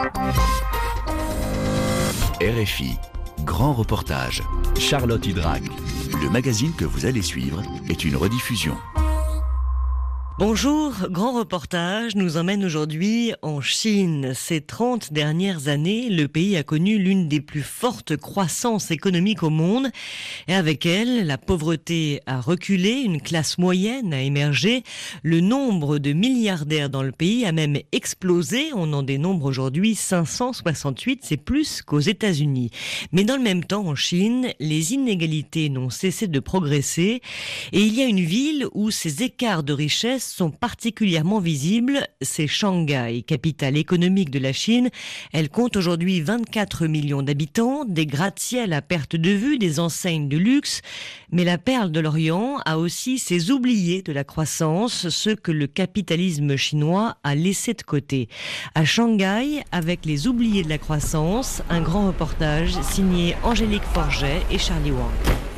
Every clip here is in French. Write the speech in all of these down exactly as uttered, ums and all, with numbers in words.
R F I, grand reportage. Charlotte Hydrac. Le magazine que vous allez suivre est une rediffusion. Bonjour, grand reportage nous emmène aujourd'hui en Chine. Ces trente dernières années, le pays a connu l'une des plus fortes croissances économiques au monde. Et avec elle, la pauvreté a reculé, une classe moyenne a émergé. Le nombre de milliardaires dans le pays a même explosé. On en dénombre aujourd'hui cinq cent soixante-huit, c'est plus qu'aux États-Unis. Mais dans le même temps, en Chine, les inégalités n'ont cessé de progresser. Et il y a une ville où ces écarts de richesse sont particulièrement visibles, c'est Shanghai, capitale économique de la Chine. Elle compte aujourd'hui vingt-quatre millions d'habitants, des gratte-ciel à perte de vue, des enseignes de luxe. Mais la perle de l'Orient a aussi ses oubliés de la croissance, ceux que le capitalisme chinois a laissés de côté. À Shanghai, avec les oubliés de la croissance, un grand reportage signé Angélique Forget et Charlie Wang.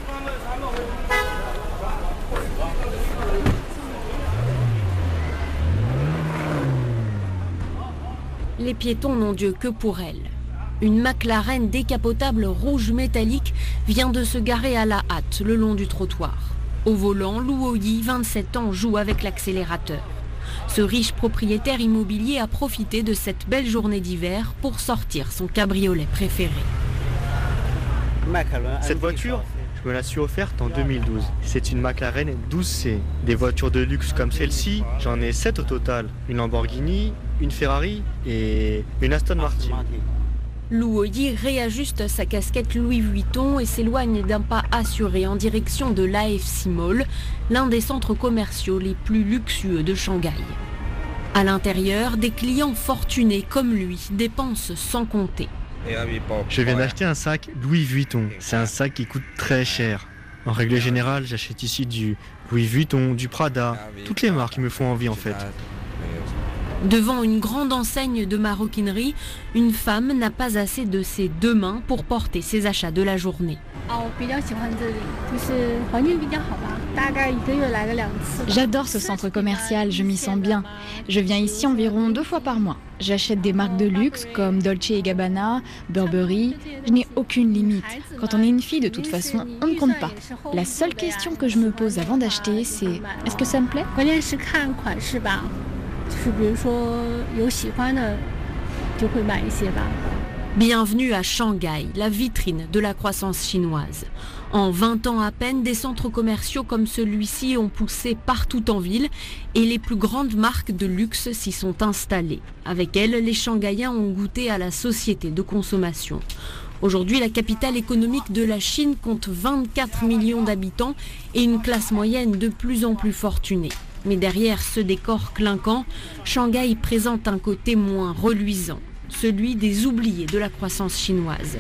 Les piétons n'ont Dieu que pour elle. Une McLaren décapotable rouge métallique vient de se garer à la hâte le long du trottoir. Au volant, Lu Oyi, vingt-sept ans, joue avec l'accélérateur. Ce riche propriétaire immobilier a profité de cette belle journée d'hiver pour sortir son cabriolet préféré. Cette voiture, je me la suis offerte en deux mille douze. C'est une McLaren douze C. Des voitures de luxe comme celle-ci, j'en ai sept au total. Une Lamborghini, une Ferrari et une Aston Martin. Lu Oyi réajuste sa casquette Louis Vuitton et s'éloigne d'un pas assuré en direction de l'A F C Mall, l'un des centres commerciaux les plus luxueux de Shanghai. À l'intérieur, des clients fortunés comme lui dépensent sans compter. Je viens d'acheter un sac Louis Vuitton. C'est un sac qui coûte très cher. En règle générale, j'achète ici du Louis Vuitton, du Prada, toutes les marques qui me font envie en fait. Devant une grande enseigne de maroquinerie, une femme n'a pas assez de ses deux mains pour porter ses achats de la journée. J'adore ce centre commercial, je m'y sens bien. Je viens ici environ deux fois par mois. J'achète des marques de luxe comme Dolce et Gabbana, Burberry. Je n'ai aucune limite. Quand on est une fille, de toute façon, on ne compte pas. La seule question que je me pose avant d'acheter, c'est « est-ce que ça me plaît ?» Bienvenue à Shanghai, la vitrine de la croissance chinoise. En vingt ans à peine, des centres commerciaux comme celui-ci ont poussé partout en ville et les plus grandes marques de luxe s'y sont installées. Avec elles, les Shanghaïens ont goûté à la société de consommation. Aujourd'hui, la capitale économique de la Chine compte vingt-quatre millions d'habitants et une classe moyenne de plus en plus fortunée. Mais derrière ce décor clinquant, Shanghai présente un côté moins reluisant, celui des oubliés de la croissance chinoise.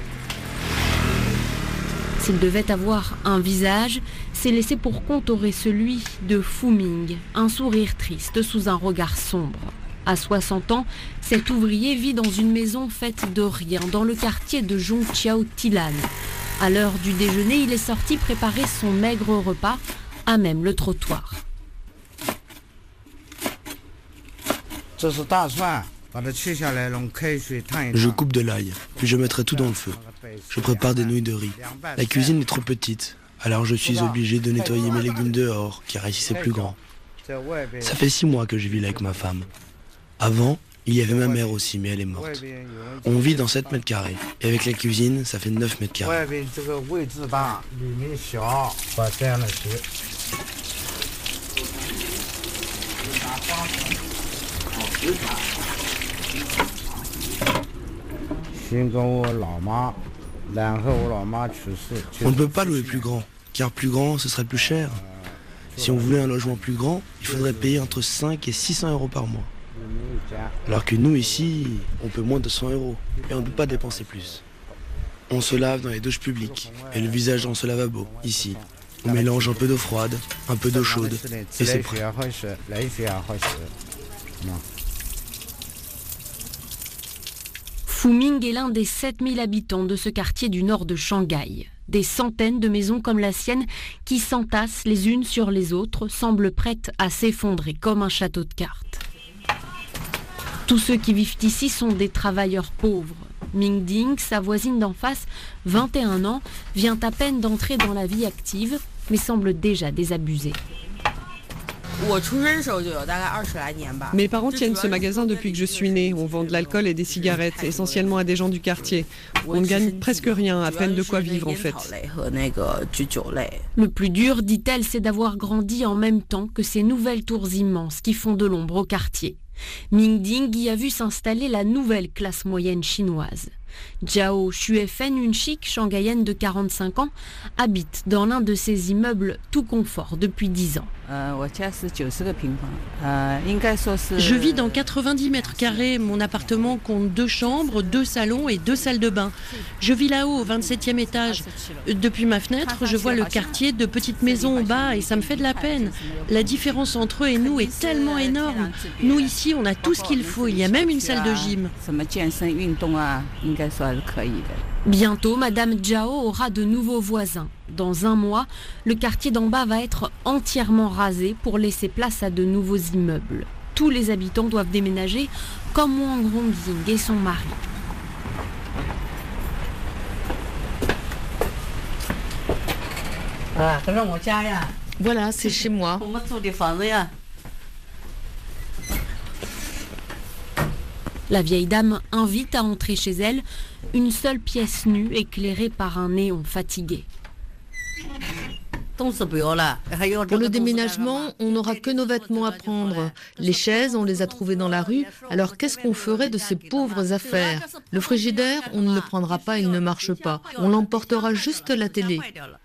S'il devait avoir un visage, ses laissés pour compte aurait celui de Fu Ming, un sourire triste sous un regard sombre. À soixante ans, cet ouvrier vit dans une maison faite de rien dans le quartier de Zhongqiao Tilan. À l'heure du déjeuner, il est sorti préparer son maigre repas, à même le trottoir. Je coupe de l'ail, puis je mettrai tout dans le feu. Je prépare des nouilles de riz. La cuisine est trop petite, alors je suis obligé de nettoyer mes légumes dehors, car ici c'est plus grand. Ça fait six mois que je vis là avec ma femme. Avant, il y avait ma mère aussi, mais elle est morte. On vit dans sept mètres carrés, et avec la cuisine, ça fait neuf mètres carrés. On ne peut pas louer plus grand, car plus grand, ce serait plus cher. Si on voulait un logement plus grand, il faudrait payer entre cinq et six cents euros par mois. Alors que nous, ici, on peut moins de cent euros, et on ne peut pas dépenser plus. On se lave dans les douches publiques, et le visage dans ce lavabo, ici. On mélange un peu d'eau froide, un peu d'eau chaude, et c'est prêt. Fu Ming est l'un des sept mille habitants de ce quartier du nord de Shanghai. Des centaines de maisons comme la sienne qui s'entassent les unes sur les autres semblent prêtes à s'effondrer comme un château de cartes. Tous ceux qui vivent ici sont des travailleurs pauvres. Ming Ding, sa voisine d'en face, vingt et un ans, vient à peine d'entrer dans la vie active, mais semble déjà désabusée. Mes parents tiennent ce magasin depuis que je suis née. On vend de l'alcool et des cigarettes, essentiellement à des gens du quartier. On ne gagne presque rien, à peine de quoi vivre en fait. Le plus dur, dit-elle, c'est d'avoir grandi en même temps que ces nouvelles tours immenses qui font de l'ombre au quartier. Ming Ding y a vu s'installer la nouvelle classe moyenne chinoise. Jiao Xuefen, une chic shanghaïenne de quarante-cinq ans, habite dans l'un de ces immeubles tout confort depuis dix ans. Je vis dans quatre-vingt-dix mètres carrés. Mon appartement compte deux chambres, deux salons et deux salles de bain. Je vis là-haut, au vingt-septième étage. Depuis ma fenêtre, je vois le quartier de petites maisons au bas et ça me fait de la peine. La différence entre eux et nous est tellement énorme. Nous, ici, on a tout ce qu'il faut. Il y a même une salle de gym. Bientôt, Madame Jiao aura de nouveaux voisins. Dans un mois, le quartier d'en bas va être entièrement rasé pour laisser place à de nouveaux immeubles. Tous les habitants doivent déménager, comme Wang Rongying et son mari. Voilà, c'est chez moi. La vieille dame invite à entrer chez elle une seule pièce nue éclairée par un néon fatigué. Pour le déménagement, on n'aura que nos vêtements à prendre. Les chaises, on les a trouvées dans la rue. Alors qu'est-ce qu'on ferait de ces pauvres affaires? Le frigidaire, on ne le prendra pas, il ne marche pas. On l'emportera juste la télé.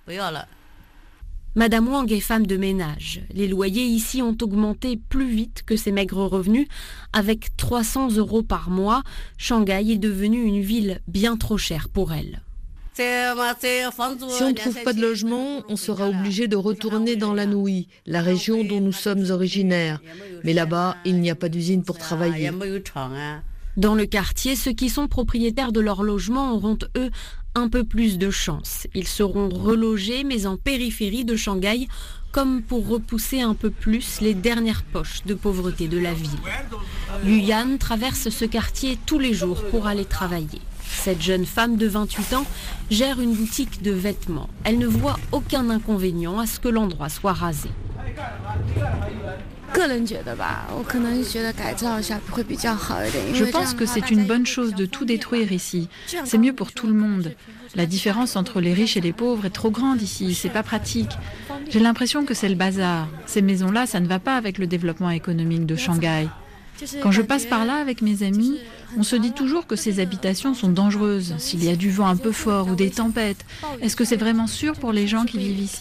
Madame Wang est femme de ménage. Les loyers ici ont augmenté plus vite que ses maigres revenus. Avec trois cents euros par mois, Shanghai est devenue une ville bien trop chère pour elle. Si on ne trouve pas de logement, on sera obligé de retourner dans l'Anhui, la région dont nous sommes originaires. Mais là-bas, il n'y a pas d'usine pour travailler. Dans le quartier, ceux qui sont propriétaires de leur logement auront, eux, un peu plus de chance. Ils seront relogés, mais en périphérie de Shanghai, comme pour repousser un peu plus les dernières poches de pauvreté de la ville. Yu Yan traverse ce quartier tous les jours pour aller travailler. Cette jeune femme de vingt-huit ans gère une boutique de vêtements. Elle ne voit aucun inconvénient à ce que l'endroit soit rasé. Je pense que c'est une bonne chose de tout détruire ici. C'est mieux pour tout le monde. La différence entre les riches et les pauvres est trop grande ici, c'est pas pratique. J'ai l'impression que c'est le bazar. Ces maisons-là, ça ne va pas avec le développement économique de Shanghai. Quand je passe par là avec mes amis, on se dit toujours que ces habitations sont dangereuses. S'il y a du vent un peu fort ou des tempêtes, est-ce que c'est vraiment sûr pour les gens qui vivent ici ?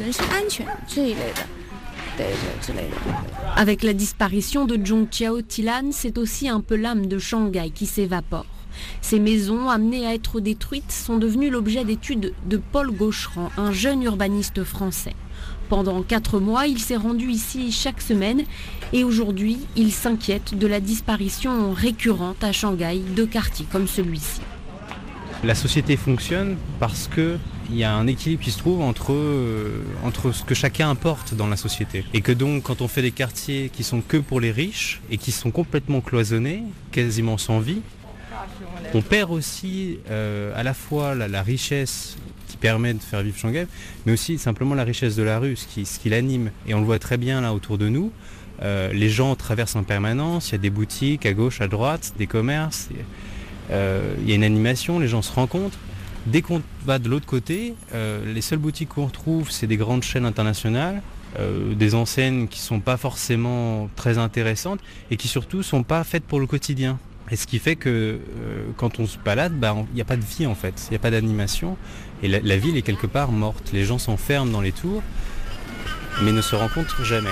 Avec la disparition de Zhongqiao Tilan, c'est aussi un peu l'âme de Shanghai qui s'évapore. Ces maisons, amenées à être détruites, sont devenues l'objet d'études de Paul Gaucherand, un jeune urbaniste français. Pendant quatre mois, il s'est rendu ici chaque semaine et aujourd'hui, il s'inquiète de la disparition récurrente à Shanghai de quartiers comme celui-ci. La société fonctionne parce qu'il y a un équilibre qui se trouve entre, euh, entre ce que chacun apporte dans la société. Et que donc, quand on fait des quartiers qui sont que pour les riches et qui sont complètement cloisonnés, quasiment sans vie, on perd aussi euh, à la fois la, la richesse qui permet de faire vivre Shanghai, mais aussi simplement la richesse de la rue, ce qui, ce qui l'anime. Et on le voit très bien là autour de nous. Euh, les gens traversent en permanence, il y a des boutiques à gauche, à droite, des commerces, il euh, y a une animation, les gens se rencontrent. Dès qu'on va de l'autre côté, euh, les seules boutiques qu'on retrouve, c'est des grandes chaînes internationales, euh, des enseignes qui ne sont pas forcément très intéressantes et qui surtout ne sont pas faites pour le quotidien. Et ce qui fait que euh, quand on se balade, bah, il n'y a pas de vie en fait, il n'y a pas d'animation. Et la, la ville est quelque part morte. Les gens s'enferment dans les tours, mais ne se rencontrent jamais.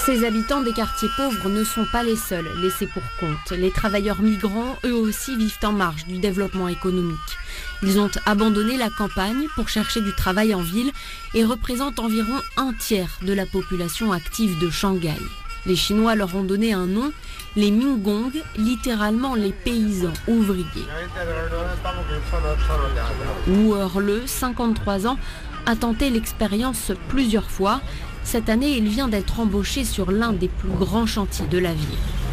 Ces habitants des quartiers pauvres ne sont pas les seuls laissés pour compte. Les travailleurs migrants, eux aussi, vivent en marge du développement économique. Ils ont abandonné la campagne pour chercher du travail en ville et représentent environ un tiers de la population active de Shanghai. Les Chinois leur ont donné un nom, les Minggong, littéralement les paysans ouvriers. Wu Erle, cinquante-trois ans, a tenté l'expérience plusieurs fois. Cette année, il vient d'être embauché sur l'un des plus grands chantiers de la ville.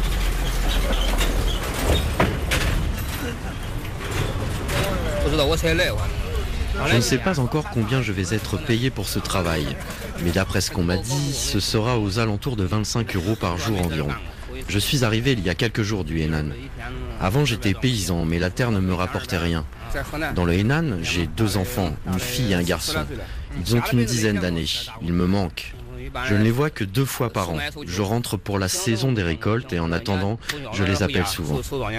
Je ne sais pas encore combien je vais être payé pour ce travail, mais d'après ce qu'on m'a dit, ce sera aux alentours de vingt-cinq euros par jour environ. Je suis arrivé il y a quelques jours du Henan. Avant, j'étais paysan, mais la terre ne me rapportait rien. Dans le Henan, j'ai deux enfants, une fille et un garçon. Ils ont une dizaine d'années. Ils me manquent. Je ne les vois que deux fois par an. Je rentre pour la saison des récoltes et en attendant, je les appelle souvent.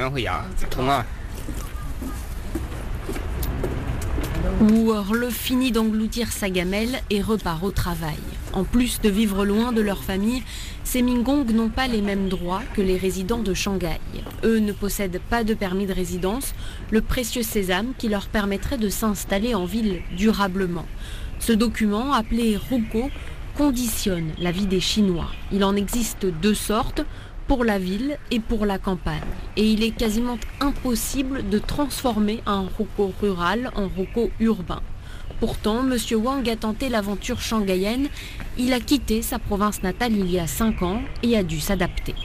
Wu Erle finit d'engloutir sa gamelle et repart au travail. En plus de vivre loin de leur famille, ces Minggong n'ont pas les mêmes droits que les résidents de Shanghai. Eux ne possèdent pas de permis de résidence, le précieux sésame qui leur permettrait de s'installer en ville durablement. Ce document, appelé Ruko, conditionne la vie des Chinois. Il en existe deux sortes, pour la ville et pour la campagne. Et il est quasiment impossible de transformer un Ruko rural en Ruko urbain. Pourtant, M. Wang a tenté l'aventure shanghaïenne. Il a quitté sa province natale il y a cinq ans et a dû s'adapter.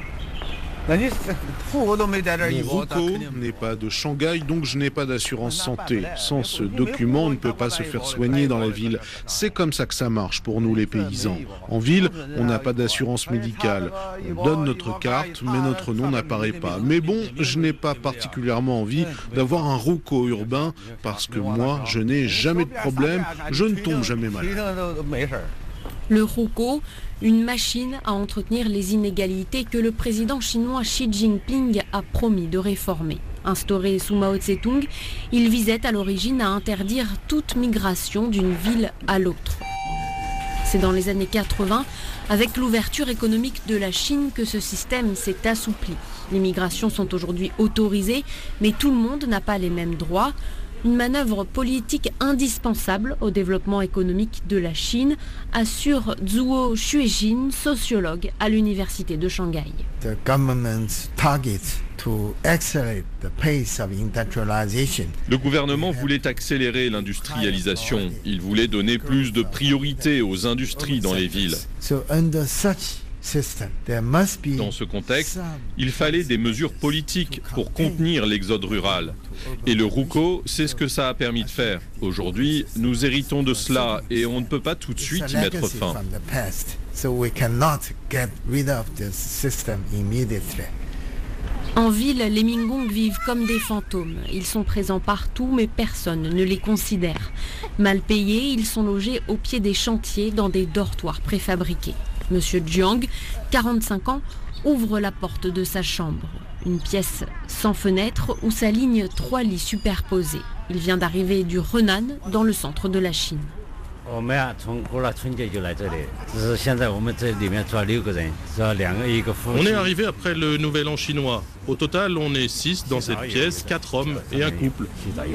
Mon Ruko n'est pas de Shanghai, donc je n'ai pas d'assurance santé. Sans ce document, on ne peut pas se faire soigner dans la ville. C'est comme ça que ça marche pour nous les paysans. En ville, on n'a pas d'assurance médicale. On donne notre carte, mais notre nom n'apparaît pas. Mais bon, je n'ai pas particulièrement envie d'avoir un Ruko urbain, parce que moi, je n'ai jamais de problème, je ne tombe jamais malade. Le Ruko, une machine à entretenir les inégalités que le président chinois Xi Jinping a promis de réformer. Instauré sous Mao Tse-tung, il visait à l'origine à interdire toute migration d'une ville à l'autre. C'est dans les années quatre-vingts, avec l'ouverture économique de la Chine, que ce système s'est assoupli. Les migrations sont aujourd'hui autorisées, mais tout le monde n'a pas les mêmes droits. Une manœuvre politique indispensable au développement économique de la Chine, assure Zhuo Xuejin, sociologue à l'université de Shanghai. The government's target to accelerate the pace of industrialization. Le gouvernement voulait accélérer l'industrialisation. Il voulait donner plus de priorité aux industries dans les villes. So under such Dans ce contexte, il fallait des mesures politiques pour contenir l'exode rural. Et le Ruko, c'est ce que ça a permis de faire. Aujourd'hui, nous héritons de cela et on ne peut pas tout de suite y mettre fin. En ville, les Minggong vivent comme des fantômes. Ils sont présents partout, mais personne ne les considère. Mal payés, ils sont logés au pied des chantiers dans des dortoirs préfabriqués. Monsieur Jiang, quarante-cinq ans, ouvre la porte de sa chambre. Une pièce sans fenêtre où s'alignent trois lits superposés. Il vient d'arriver du Henan, dans le centre de la Chine. On est arrivé après le Nouvel An chinois. Au total, on est six dans cette pièce, quatre hommes et un couple.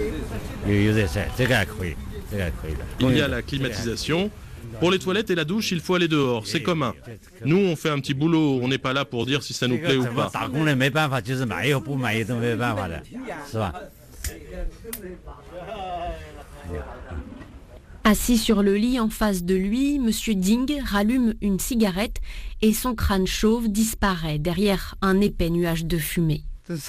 Il y a la climatisation. Pour les toilettes et la douche, il faut aller dehors, c'est commun. Nous, on fait un petit boulot, on n'est pas là pour dire si ça nous plaît ou pas. Assis sur le lit en face de lui, M. Ding rallume une cigarette et son crâne chauve disparaît derrière un épais nuage de fumée.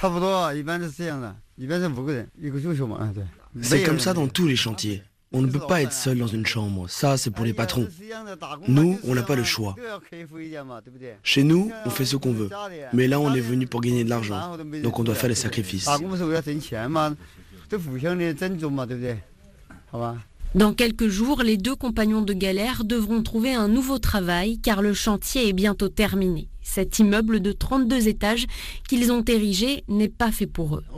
C'est comme ça dans tous les chantiers. On ne peut pas être seul dans une chambre, ça c'est pour les patrons. Nous, on n'a pas le choix. Chez nous, on fait ce qu'on veut. Mais là, on est venu pour gagner de l'argent, donc on doit faire des sacrifices. Dans quelques jours, les deux compagnons de galère devront trouver un nouveau travail car le chantier est bientôt terminé. Cet immeuble de trente-deux étages qu'ils ont érigé n'est pas fait pour eux.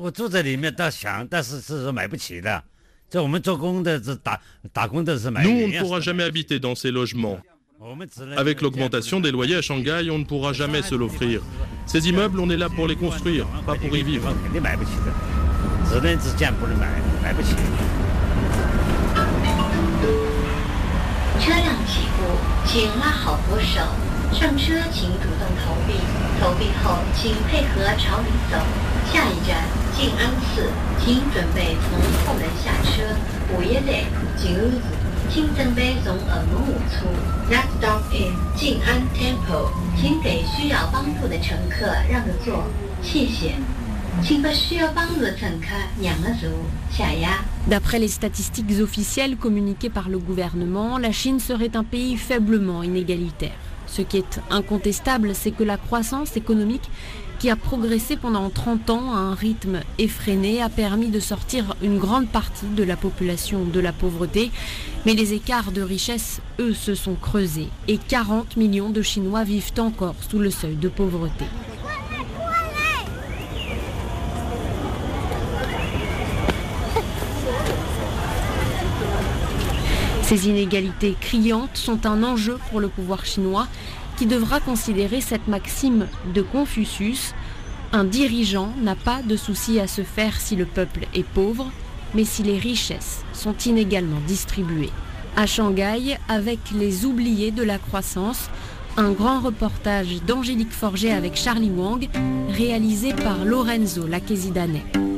Nous, on ne pourra jamais habiter dans ces logements. Avec l'augmentation des loyers à Shanghai, on ne pourra jamais se l'offrir. Ces immeubles, on est là pour les construire, pas pour y vivre. Next stop is Jing'an Temple. 请给需要帮助的乘客让个座，谢谢。请把需要帮助的乘客让个座，谢谢。 D'après les statistiques officielles communiquées par le gouvernement, la Chine serait un pays faiblement inégalitaire. Ce qui est incontestable, c'est que la croissance économique, qui a progressé pendant trente ans à un rythme effréné, a permis de sortir une grande partie de la population de la pauvreté. Mais les écarts de richesse, eux, se sont creusés et quarante millions de Chinois vivent encore sous le seuil de pauvreté. Ces inégalités criantes sont un enjeu pour le pouvoir chinois qui devra considérer cette maxime de Confucius. Un dirigeant n'a pas de souci à se faire si le peuple est pauvre, mais si les richesses sont inégalement distribuées. À Shanghai, avec les oubliés de la croissance, un grand reportage d'Angélique Forget avec Charlie Wang, réalisé par Lorenzo Lachesidane.